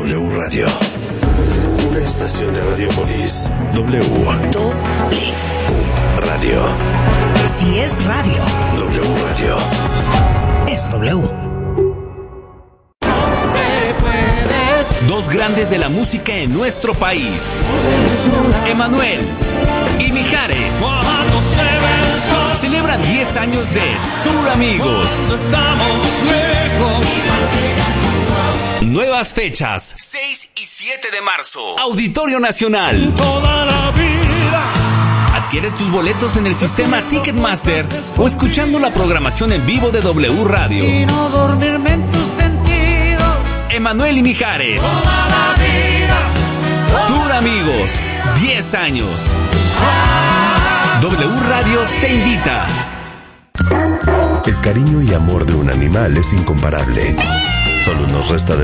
W Radio. Una estación de Radiopolis. W. Radio. Si es radio. W Radio. Es W. Dos grandes de la música en nuestro país, Emmanuel y Mijares, celebran 10 años de Tour Amigos. Nuevas fechas, 6 y 7 de marzo, Auditorio Nacional. Adquiere tus boletos en el sistema Ticketmaster o escuchando la programación en vivo de W Radio. Y no dormirme en tus sentidos. Emmanuel y Mijares. Toda la vida. Tour Amigos, 10 años. W Radio te invita. El cariño y amor de un animal es incomparable. Solo nos resta